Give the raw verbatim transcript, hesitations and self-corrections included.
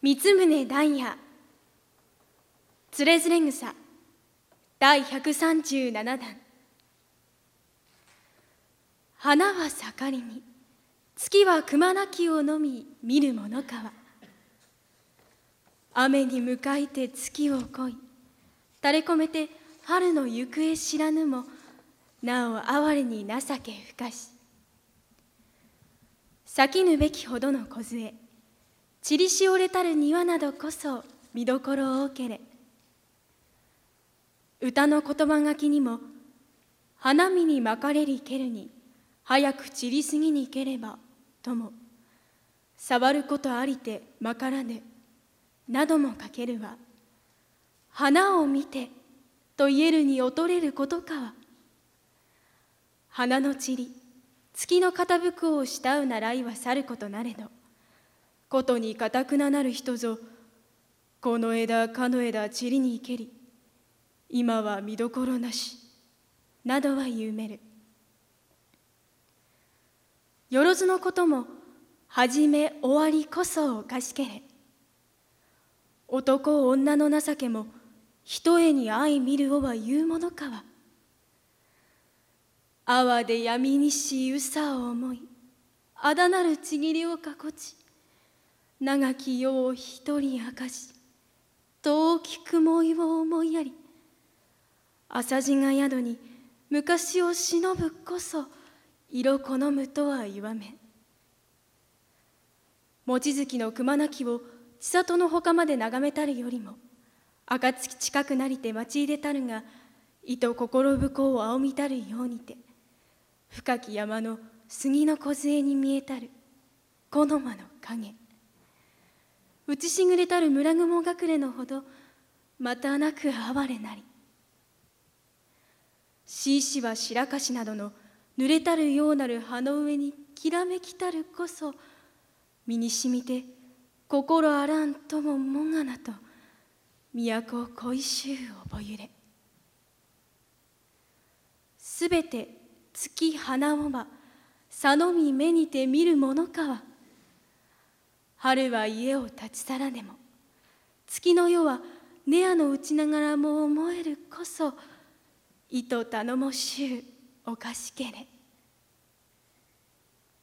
三宗談也つれづれ草第ひゃくさんじゅうななだん。花は盛りに、月はくまなきをのみ見るものかは。雨に向かいて月を恋い、垂れ込めて春の行方知らぬも、なお哀れに情けふかし。咲きぬべきほどの梢、散りしおれたる庭などこそ見どころ多けれ。歌の言葉書きにも、花見にまかれりけるに、早く散りすぎにければ、とも、触ることありてまからぬ、なども書けるわ。花を見て、と言えるに劣れることかは。花の散り、月の傾くを慕うならいは去ることなれど、ことにかたくななる人ぞ、この枝かの枝散りにけり、今は見どころなし、などは言うめる。よろずのことも、はじめ終わりこそおかしけれ。男女の情けも、ひとえに相見るをは言うものかは。哀で闇にしうさを思い、あだなるちぎりをかこち、長き世を一人明かし、遠き雲井を思いやり、朝地が宿に昔を忍ぶこそ色好むとは言わめ。望月の熊なきを千里の他まで眺めたるよりも、暁近くなりて待ち入れたるが、いと心深を仰みたるようにて、深き山の杉の梢に見えたる木の間の影。打ちしぐれたる村雲隠れのほど、またなく哀れなり。しいしは白樫などの濡れたるようなる葉の上にきらめきたるこそ、身にしみて心あらんとももがなと、都恋しゅうおぼゆれ。すべて月花をば、さのみ目にて見るものかは。春は家を立ち去らねも、月の夜は寝屋の打ちながらも思えるこそ、いと頼もしゅうおかしけれ。